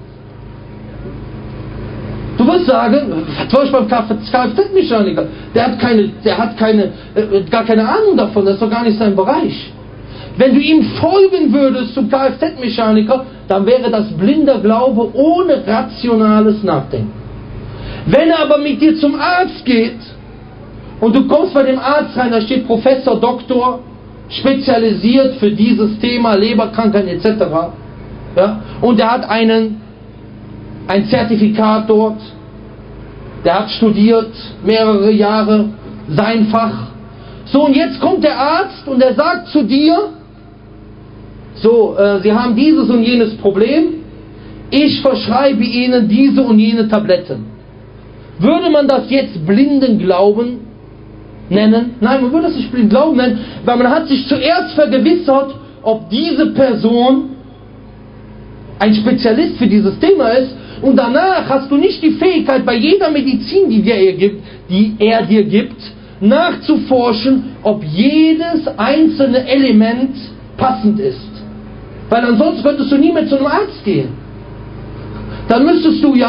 S1: Du wirst sagen, was soll ich beim Kfz-Mechaniker? Der hat gar keine Ahnung davon, das ist doch gar nicht sein Bereich. Wenn du ihm folgen würdest zum Kfz-Mechaniker, dann wäre das blinder Glaube ohne rationales Nachdenken. Wenn er aber mit dir zum Arzt geht und du kommst bei dem Arzt rein, da steht Professor, Doktor, spezialisiert für dieses Thema, Leberkrankheit etc. Ja, und er hat ein Zertifikat dort, der hat studiert mehrere Jahre sein Fach. So, und jetzt kommt der Arzt und er sagt zu dir, so, Sie haben dieses und jenes Problem, ich verschreibe Ihnen diese und jene Tabletten. Würde man das jetzt blinden Glauben nennen? Nein, man würde das nicht blinden Glauben nennen, weil man hat sich zuerst vergewissert, ob diese Person ein Spezialist für dieses Thema ist, und danach hast du nicht die Fähigkeit, bei jeder Medizin, die er dir gibt, nachzuforschen, ob jedes einzelne Element passend ist. Weil ansonsten könntest du nie mehr zu einem Arzt gehen. Dann müsstest du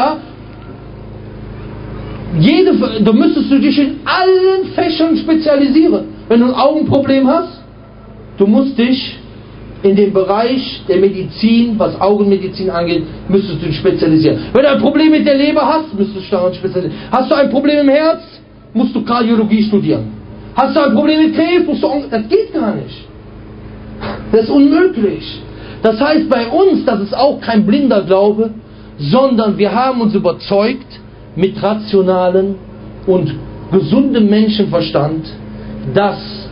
S1: müsstest du dich in allen Fächern spezialisieren. Wenn du ein Augenproblem hast, du musst dich in dem Bereich der Medizin, was Augenmedizin angeht, müsstest du dich spezialisieren. Wenn du ein Problem mit der Leber hast, müsstest du dich daran spezialisieren. Hast du ein Problem im Herz, musst du Kardiologie studieren. Hast du ein Problem mit Krebs, das geht gar nicht. Das ist unmöglich. Das heißt bei uns, das ist auch kein blinder Glaube, sondern wir haben uns überzeugt mit rationalem und gesundem Menschenverstand, dass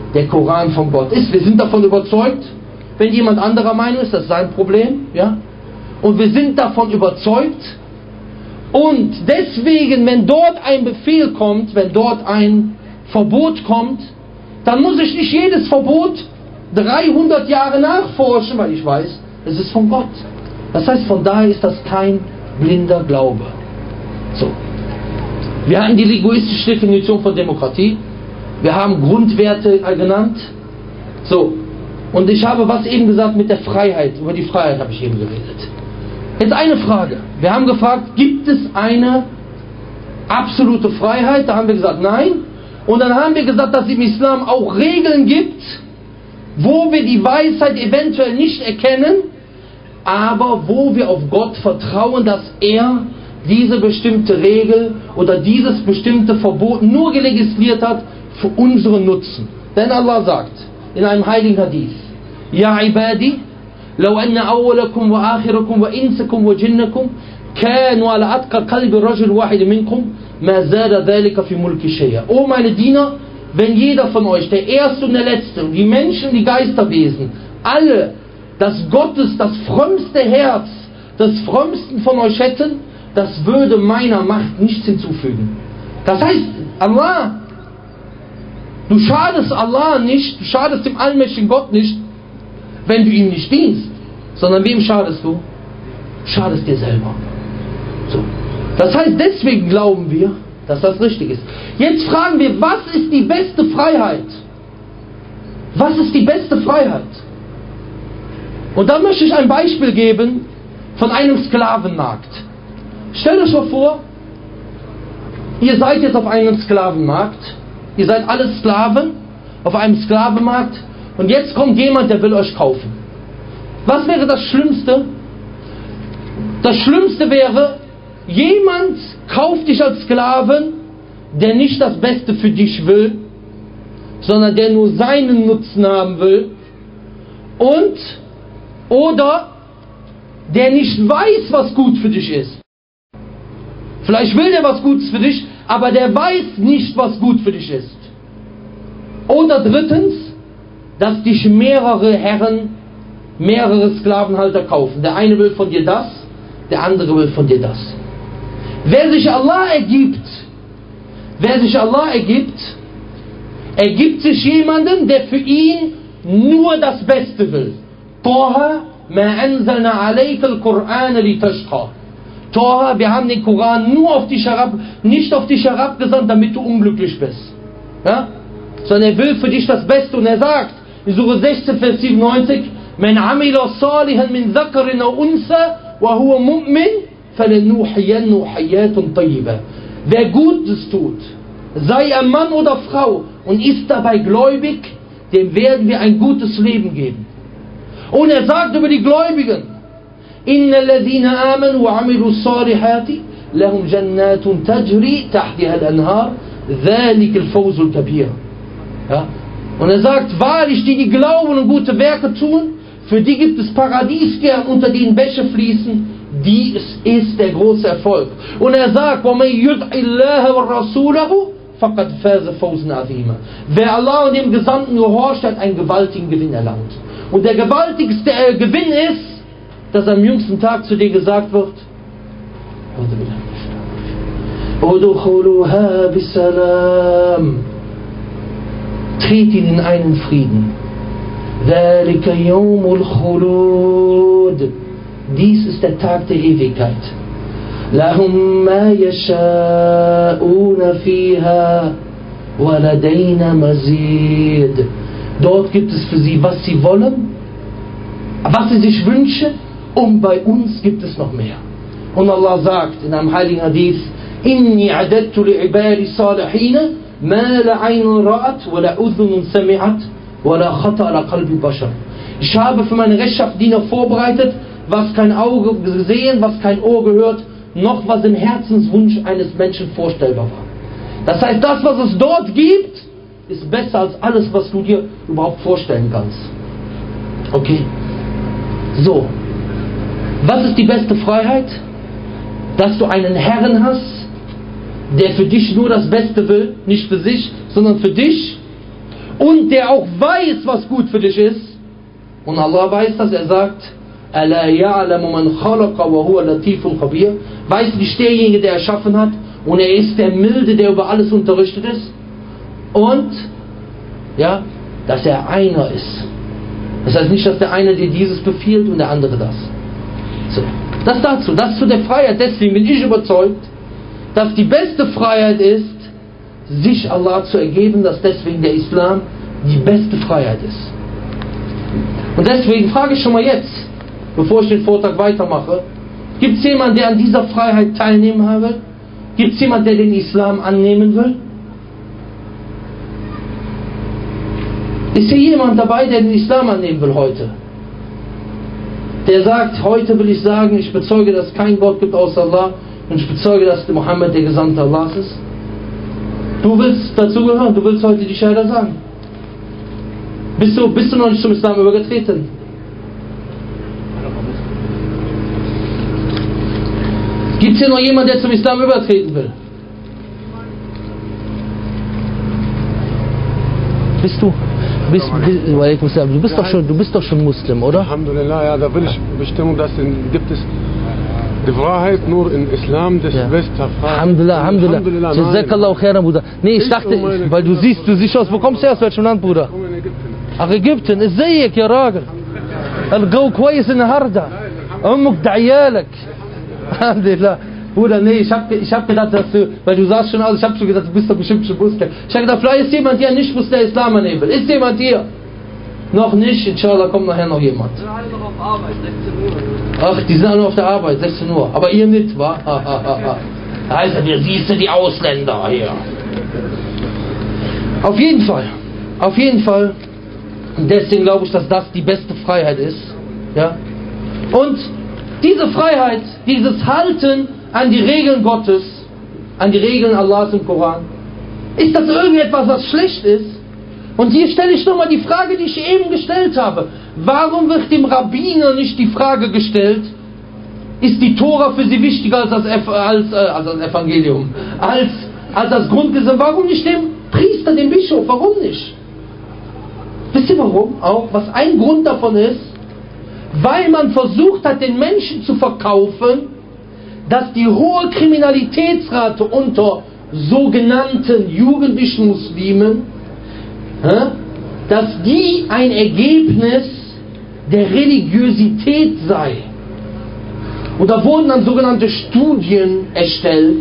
S1: der Koran von Gott ist. Wir sind davon überzeugt. Wenn jemand anderer Meinung ist, das ist sein Problem. Ja? Und wir sind davon überzeugt. Und deswegen, wenn dort ein Befehl kommt, wenn dort ein Verbot kommt, dann muss ich nicht jedes Verbot 300 Jahre nachforschen, weil ich weiß, es ist von Gott. Das heißt, von daher ist das kein blinder Glaube. So. Wir hatten die linguistische Definition von Demokratie. Wir haben Grundwerte genannt. So. Und ich habe was eben gesagt mit der Freiheit. Über die Freiheit habe ich eben geredet. Jetzt eine Frage. Wir haben gefragt, gibt es eine absolute Freiheit? Da haben wir gesagt, nein. Und dann haben wir gesagt, dass es im Islam auch Regeln gibt, wo wir die Weisheit eventuell nicht erkennen, aber wo wir auf Gott vertrauen, dass er diese bestimmte Regel oder dieses bestimmte Verbot nur gelegisliert hat für unseren Nutzen. Denn Allah sagt in einem heiligen Hadith, Ja ibadi, لو أن أولكم وآخركم وإنسكم وجنكم كانوا على أتقى قلب رجل واحد منكم ما زاد ذلك في ملك شيئا. O meine Diener, wenn jeder von euch, der Erste und der Letzte, die Menschen, die Geisterwesen, alle das Gottes, das frömmste Herz des Frömmsten von euch hätten, das würde meiner Macht nichts hinzufügen. Das heißt, Allah, du schadest Allah nicht, du schadest dem allmächtigen Gott nicht, wenn du ihm nicht dienst, sondern wem schadest du? Schadest dir selber. So. Das heißt, deswegen glauben wir, dass das richtig ist. Jetzt fragen wir, was ist die beste Freiheit? Was ist die beste Freiheit? Und da möchte ich ein Beispiel geben von einem Sklavenmarkt. Stellt euch mal vor, ihr seid jetzt auf einem Sklavenmarkt, ihr seid alle Sklaven auf einem Sklavenmarkt und jetzt kommt jemand, der will euch kaufen. Was wäre das Schlimmste? Das Schlimmste wäre, jemand kauft dich als Sklaven, der nicht das Beste für dich will, sondern der nur seinen Nutzen haben will, und oder der nicht weiß, was gut für dich ist. Vielleicht will der was Gutes für dich, aber der weiß nicht, was gut für dich ist. Oder drittens, dass dich mehrere Herren, mehrere Sklavenhalter kaufen. Der eine will von dir das, der andere will von dir das. Wer sich Allah ergibt, ergibt sich jemanden, der für ihn nur das Beste will. Toha, ma anzalna alayka al-Qur'an litashqa. Toha, wir haben den Koran nur auf dich nicht auf dich herabgesandt, damit du unglücklich bist. Ja? Sondern er will für dich das Beste. Und er sagt in Surah 16, Vers 97, Man amila salihan min dhakarin aw unsa wa huwa mu'min falanuhyiyannahu hayatan tayyiba. Wer Gutes tut, sei er Mann oder Frau und ist dabei gläubig, dem werden wir ein gutes Leben geben. Und er sagt über die Gläubigen, Inna alladhina amanu wa amilu salihati lahum jannatun tajri tahtiha al-anhar dhalika al-fawz al-kabir. Ja? Und er sagt, wahrlich, die glauben und gute Werke tun, für die gibt es Paradiesgärten, unter denen Bäche fließen, dies ist der große Erfolg. Und er sagt, وَمَنْ يُطْعِ اللَّهَ وَرَسُولَهُ فَقَدْ فَازَ فَوْزًا عَظِيمًا. Wer Allah und dem Gesandten gehorcht, hat einen gewaltigen Gewinn erlangt. Und der gewaltigste Gewinn ist, dass am jüngsten Tag zu dir gesagt wird, Udkhuluha bisalam. Tret in einen Frieden. Dhalika yawmul khulud. Dies ist der Tag der Ewigkeit. Lahum ma yasha'una fiha wa ladayna mazid. Dort gibt es für sie, was sie wollen, was sie sich wünschen, und bei uns gibt es noch mehr. Und Allah sagt in einem heiligen Hadith, Inni adattu li'ibadi salihina ma la aynun ra'at wa la udhunun sami'at wa la khata ala qalbi bashar. Ich habe für meine Rechtschaftendiener vorbereitet, was kein Auge gesehen, was kein Ohr gehört, noch was im Herzenswunsch eines Menschen vorstellbar war. Das heißt, das, was es dort gibt, ist besser als alles, was du dir überhaupt vorstellen kannst. Okay? So. Was ist die beste Freiheit? Dass du einen Herrn hast, der für dich nur das Beste will, nicht für sich, sondern für dich. und der auch weiß, was gut für dich ist. Und Allah weiß das, er sagt, أَلَا يَعْلَمُ مَنْ خَلَقَ وَهُوَ لَطِيفٌ خَبِيرٌ. Weiß nicht derjenige, der erschaffen hat, und er ist der Milde, der über alles unterrichtet ist. Und, ja, dass er einer ist. Das heißt nicht, dass der eine dir dieses befiehlt und der andere das. So. Das dazu, das zu der Freiheit. Deswegen bin ich überzeugt, dass die beste Freiheit ist, sich Allah zu ergeben, dass deswegen der Islam die beste Freiheit ist. Und deswegen frage ich schon mal jetzt, bevor ich den Vortrag weitermache, gibt es jemanden, der an dieser Freiheit teilnehmen will? Gibt es jemanden, der den Islam annehmen will? Ist hier jemand dabei, der den Islam annehmen will heute? Der sagt, heute will ich sagen, ich bezeuge, dass es keinen Gott gibt außer Allah und ich bezeuge, dass Mohammed der Gesandte Allahs ist. Du willst dazu gehören, du willst heute die Shahada sagen. Bist du noch nicht zum Islam übergetreten? Gibt es hier noch jemanden, der zum Islam übertreten will? Du bist doch schon Muslim, oder?
S2: Alhamdulillah, ja, da will ich Bestimmung, dass gibt es die Freiheit nur in Islam, das beste Freiheit.
S1: Alhamdulillah. Jazakallahu khairan, Bruder. Nee, ich dachte, weil du siehst aus, wo kommst du aus welchem Land, Bruder? Ach, Ägypten. ازيك يا راجل؟ الجو كويس النهارده. امك دعيالك. Alhamdulillah. Bruder, nee, ich hab gedacht, dass du, weil du sahst schon aus, ich hab schon gedacht, du bist doch bestimmt schon Muslim. Ich hab gedacht, vielleicht ist jemand hier nicht, muss der Islam annehmen will. Ist jemand hier? Noch nicht, inshallah kommt nachher noch jemand. Die sind alle noch auf Arbeit, 16 Uhr. Ach, die sind alle noch auf der Arbeit, 16 Uhr. Aber ihr nicht, wa? Also, wir siehst du die Ausländer hier. Auf jeden Fall. Deswegen glaube ich, dass das die beste Freiheit ist. Ja? Und diese Freiheit, dieses Halten an die Regeln Gottes, an die Regeln Allahs im Koran, ist das irgendetwas, was schlecht ist? Und hier stelle ich nochmal die Frage, die ich eben gestellt habe. Warum wird dem Rabbiner nicht die Frage gestellt, ist die Tora für sie wichtiger als das Evangelium, als das Grundgesetz? Warum nicht dem Priester, dem Bischof? Warum nicht? Wisst ihr warum? Auch, was ein Grund davon ist, weil man versucht hat, den Menschen zu verkaufen, dass die hohe Kriminalitätsrate unter sogenannten jugendlichen Muslimen, dass die ein Ergebnis der Religiosität sei. Und da wurden dann sogenannte Studien erstellt,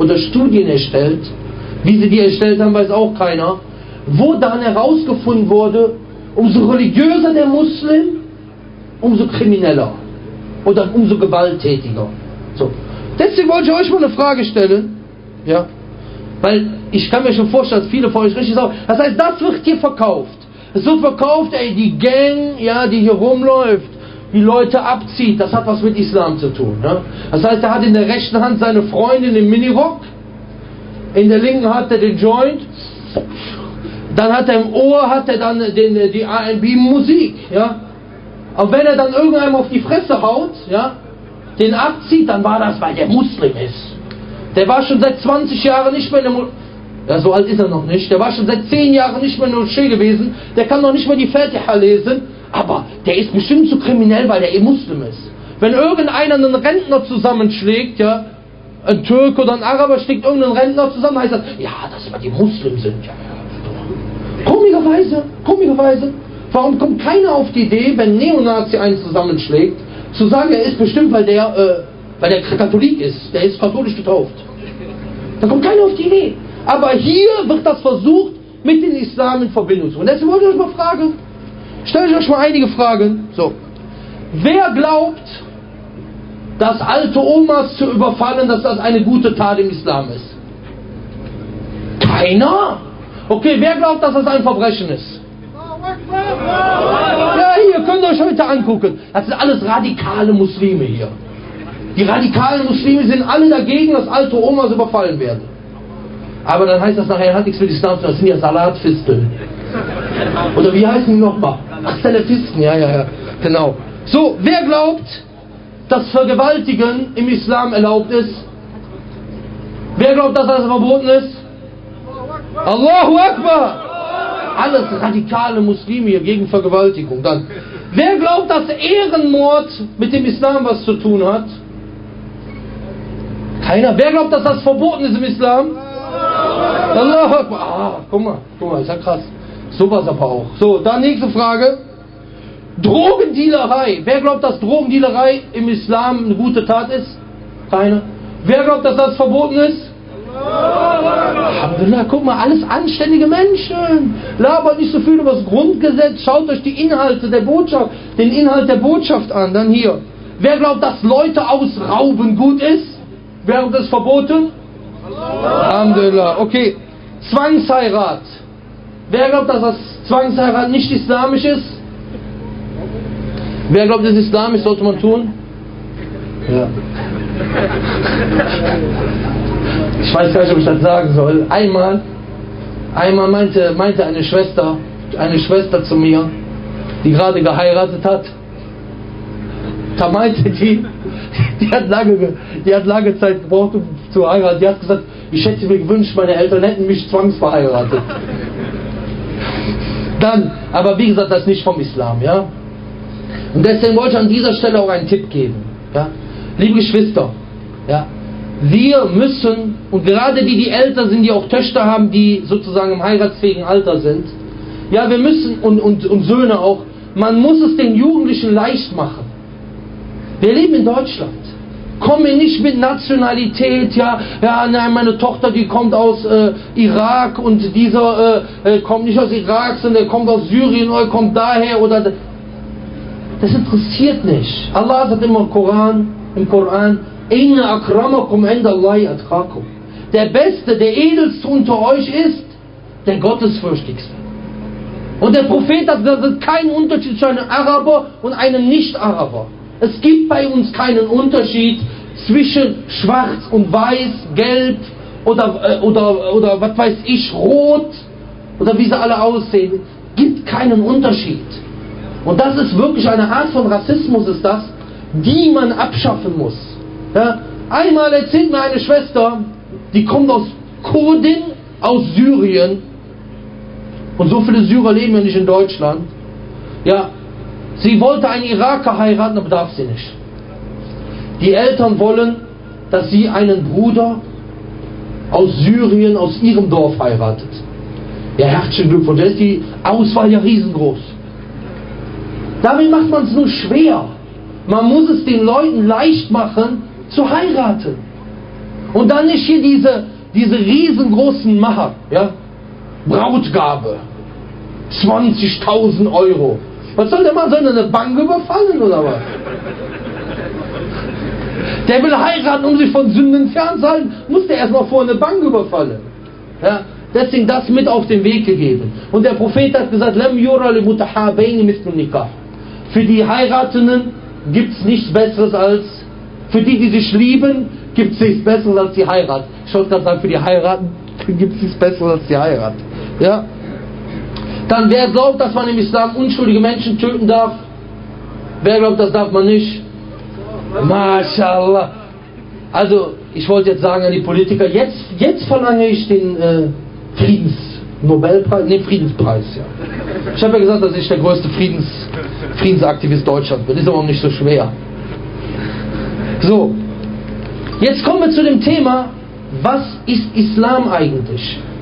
S1: wie sie die erstellt haben, weiß auch keiner, wo dann herausgefunden wurde, umso religiöser der Muslim, umso krimineller oder umso gewalttätiger. So. Deswegen wollte ich euch mal eine Frage stellen, ja, weil ich kann mir schon vorstellen, dass viele von euch richtig sagen, das heißt, das wird hier verkauft. Es wird verkauft, die Gang, ja, die hier rumläuft, die Leute abzieht, das hat was mit Islam zu tun. Ne? Das heißt, er hat in der rechten Hand seine Freundin im Minirock, in der linken hat er den Joint, dann hat er im Ohr dann die R&B-Musik, ja. Und wenn er dann irgendeinem auf die Fresse haut, ja, den abzieht, dann war das, weil der Muslim ist. Der war schon seit 20 Jahren nicht mehr in der ja, so alt ist er noch nicht. Der war schon seit 10 Jahren nicht mehr in der Moschee gewesen. Der kann noch nicht mal die Fatiha lesen. Aber der ist bestimmt so kriminell, weil der Muslim ist. Wenn irgendeiner einen Rentner zusammenschlägt, ja, ein Türke oder ein Araber schlägt irgendeinen Rentner zusammen, heißt das, ja, das weil die Muslim sind. Ja. Komischerweise, warum kommt keiner auf die Idee, wenn ein Neonazi einen zusammenschlägt, zu sagen, er ist bestimmt, weil der Katholik ist, der ist katholisch getauft. Da kommt keiner auf die Idee. Aber hier wird das versucht, mit dem Islam in Verbindung zu bringen. Deswegen wollte ich euch mal fragen, stelle ich euch mal einige Fragen. So, wer glaubt, dass alte Omas zu überfallen, dass das eine gute Tat im Islam ist? Keiner? Okay, wer glaubt, dass das ein Verbrechen ist? Ja, hier, könnt ihr euch heute angucken. Das sind alles radikale Muslime hier. Die radikalen Muslime sind alle dagegen, dass alte Omas überfallen werden. Aber dann heißt das nachher, hat nichts mit Islam zu tun, das sind ja Salatfisteln. Oder wie heißen die nochmal? Ach, Salafisten, ja, genau. So, wer glaubt, dass Vergewaltigen im Islam erlaubt ist? Wer glaubt, dass das verboten ist? Allahu Akbar! Alles radikale Muslime hier gegen Vergewaltigung. Dann, wer glaubt, dass Ehrenmord mit dem Islam was zu tun hat? Keiner. Wer glaubt, dass das verboten ist im Islam? Allah Akbar. Guck mal, ist ja krass. Sowas aber auch. So, dann nächste Frage. Drogendealerei. Wer glaubt, dass Drogendealerei im Islam eine gute Tat ist? Keiner. Wer glaubt, dass das verboten ist? Alhamdulillah, guck mal, alles anständige Menschen. Labert nicht so viel über das Grundgesetz. Schaut euch die Inhalte der Botschaft, den Inhalt der Botschaft an. Dann hier. Wer glaubt, dass Leute ausrauben gut ist? Wer glaubt, das ist verboten? Alhamdulillah. Okay. Zwangsheirat. Wer glaubt, dass das Zwangsheirat nicht islamisch ist? Wer glaubt, das ist islamisch, sollte man tun? Ja. Ich weiß gar nicht, ob ich das sagen soll. Einmal meinte eine Schwester zu mir, die gerade geheiratet hat, da meinte die hat lange Zeit gebraucht, um zu heiraten. Die hat gesagt, ich hätte mir gewünscht, meine Eltern hätten mich zwangsverheiratet. Dann, aber wie gesagt, das ist nicht vom Islam, ja. Und deswegen wollte ich an dieser Stelle auch einen Tipp geben, ja. Liebe Geschwister, ja, wir müssen, und gerade die älter sind, die auch Töchter haben, die sozusagen im heiratsfähigen Alter sind, ja, wir müssen, und Söhne auch, man muss es den Jugendlichen leicht machen. Wir leben in Deutschland. Komme nicht mit Nationalität, nein, meine Tochter, die kommt aus Irak und dieser kommt nicht aus Irak, sondern kommt aus Syrien oder kommt daher oder... Das interessiert nicht. Allah sagt immer im Koran, Inna akramakum indallahi atqakum. Der Beste, der Edelste unter euch ist der Gottesfürchtigste. Und der Prophet hat gesagt, es ist kein Unterschied zwischen einem Araber und einem Nicht-Araber. Es gibt bei uns keinen Unterschied zwischen schwarz und weiß, gelb oder was weiß ich, rot oder wie sie alle aussehen. Gibt keinen Unterschied. Und das ist wirklich eine Art von Rassismus, ist das, die man abschaffen muss. Ja? Einmal erzählt mir eine Schwester, die kommt aus Kurdin, aus Syrien, und so viele Syrer leben ja nicht in Deutschland. Ja, sie wollte einen Iraker heiraten, aber darf sie nicht. Die Eltern wollen, dass sie einen Bruder aus Syrien, aus ihrem Dorf heiratet. Ja, herzlichen Glückwunsch, da ist die Auswahl ja riesengroß. Damit macht man es nur schwer. Man muss es den Leuten leicht machen, zu heiraten. Und dann nicht hier diese riesengroßen Mahar, ja? Brautgabe, 20.000 Euro. Was soll der Mann? Soll er eine Bank überfallen oder was? Der will heiraten, um sich von Sünden fernzuhalten, muss der erstmal vor eine Bank überfallen. Ja? Deswegen das mit auf den Weg gegeben. Und der Prophet hat gesagt, Lam yura li mutahabaini mithlu nikah. Für die Heiratenden gibt es nichts Besseres als, für die sich lieben, gibt es nichts Besseres als die Heirat. Ich wollte gerade sagen, für die Heiraten gibt es nichts Besseres als die Heirat. Ja? Dann, wer glaubt, dass man im Islam unschuldige Menschen töten darf? Wer glaubt, das darf man nicht? MashaAllah. Also, ich wollte jetzt sagen an die Politiker, jetzt verlange ich den Friedenspreis, ja. Ich habe ja gesagt, dass ich der größte Friedensaktivist Deutschlands bin. Ist aber auch nicht so schwer. So, jetzt kommen wir zu dem Thema, was ist Islam eigentlich?